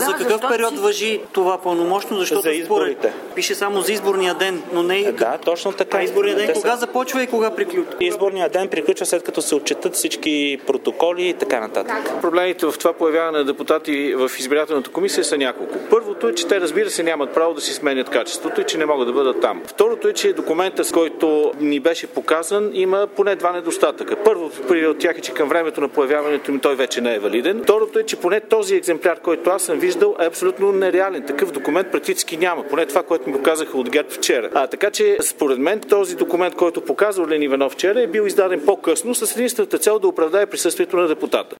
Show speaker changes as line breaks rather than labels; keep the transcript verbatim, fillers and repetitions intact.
за какъв
защо
период
си...
въжи това пълномощно? Защото
За изборите.
Според... Пише само за изборния ден, но не и...
Да, точно така.
А изборния ден
Те
кога
са...
започва и кога приключва?
Изборният ден приключва след като се отчетат всички протоколи и така нататък.
Проблемите в това появяване на депутати в избирателната комисия са няколко. Първото е, че те, разбира се, нямат право да си сменят качеството и че не могат да бъдат там. Второто е, че документът, с който ни беше показан, има поне два недостатъка. Първото при от тях е, че към времето на появяването им той вече не е валиден. Второто е, че поне този екземпляр, който аз съм виждал, е абсолютно нереален. Такъв документ практически няма. Поне това, което ми показаха от ГЕРБ вчера. А така че, според мен, този документ, който показва Орлин Иванов вчера, е бил издаден по-късно с единствената цел да оправдае присъствието на депутата.